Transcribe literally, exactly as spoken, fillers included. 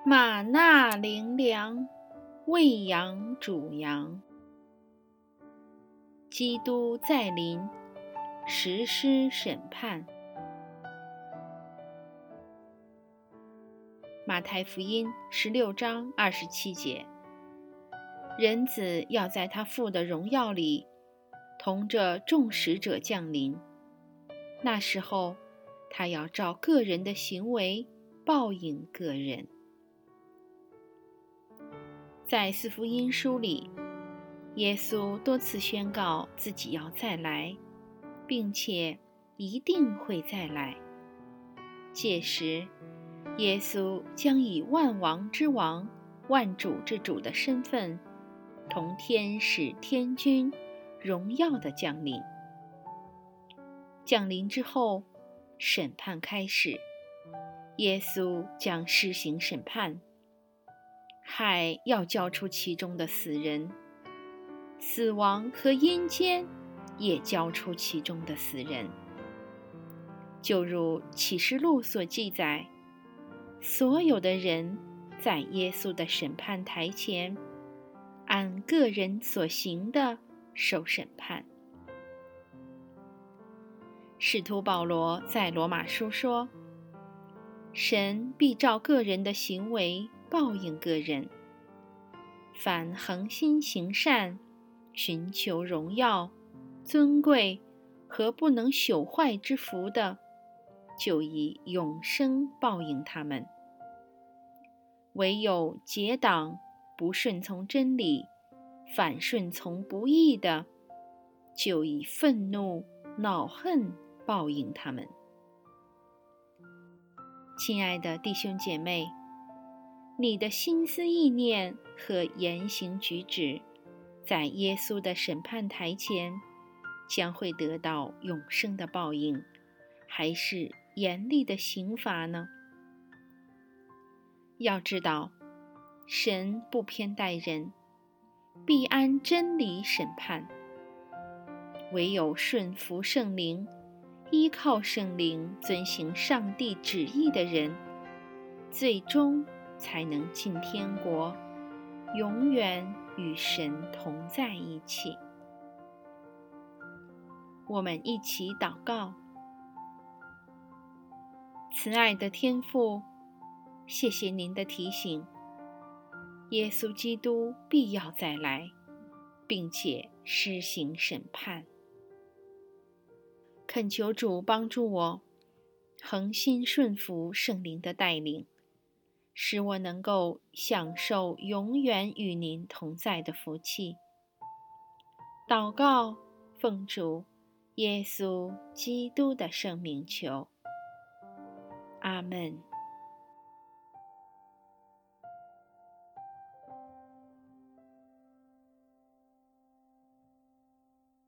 玛纳灵粮，喂养主羊。基督再临，实施审判。马太福音十六章二十七节，人子要在他父的荣耀里，同着众使者降临。那时候，他要照个人的行为报应个人。在四福音书里，耶稣多次宣告自己要再来，并且一定会再来。届时，耶稣将以万王之王、万主之主的身份，同天使天君荣耀的降临。降临之后，审判开始，耶稣将施行审判。海要交出其中的死人，死亡和阴间也交出其中的死人。就如启示录所记载，所有的人在耶稣的审判台前，按个人所行的受审判。使徒保罗在罗马书说，神必照个人的行为报应个人。凡恒心行善，寻求荣耀、尊贵和不能朽坏之福的，就以永生报应他们。唯有结党、不顺从真理、反顺从不义的，就以愤怒、恼恨报应他们。亲爱的弟兄姐妹，你的心思意念和言行举止，在耶稣的审判台前，将会得到永生的报应，还是严厉的刑罚呢？要知道，神不偏待人，必按真理审判。唯有顺服圣灵，依靠圣灵遵行上帝旨意的人，最终才能进天国，永远与神同在一起。我们一起祷告。慈爱的天父，谢谢您的提醒，耶稣基督必要再来，并且施行审判。恳求主帮助我，恒心顺服圣灵的带领，使我能够享受永远与您同在的福气。祷告，奉主耶稣基督的圣名求。阿们。